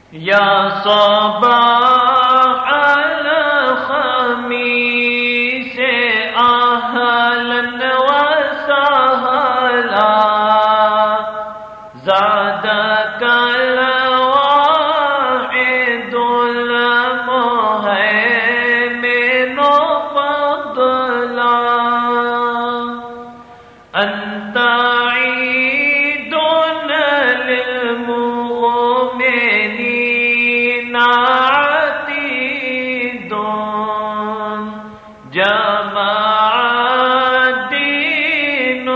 یا صباح الخمیس اہلا وسہلا زادک الواحد المہیمن فضلا انت عید للمؤمنین عتید جمع الدین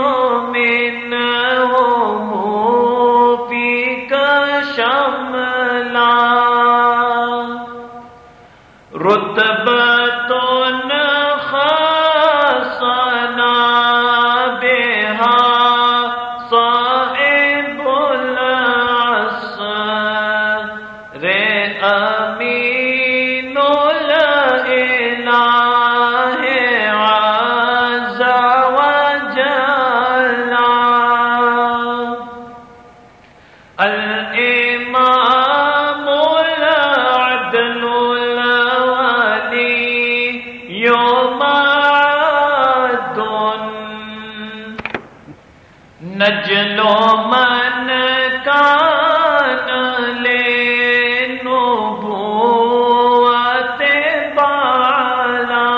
منهم فیک شملا رتبۃ خاصنا بها صاحب العصر امین الالہ عز وجل الامام العدل نجل من کان لنبوت بالا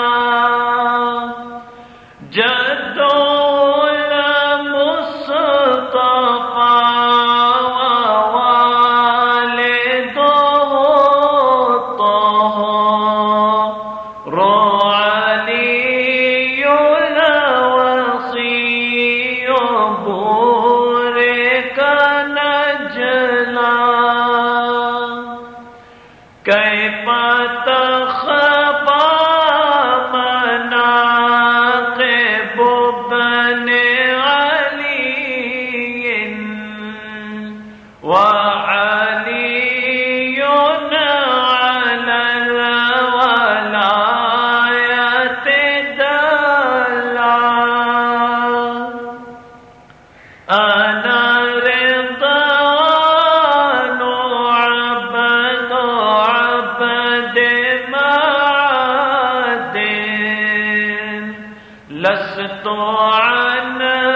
جد المصطفى ووالده الطاهر علي الوصي بورك نجلا كيف تخفى مناقب ابن علي وعلي على الولاية دلا أنا رضوان عبد معد لست عن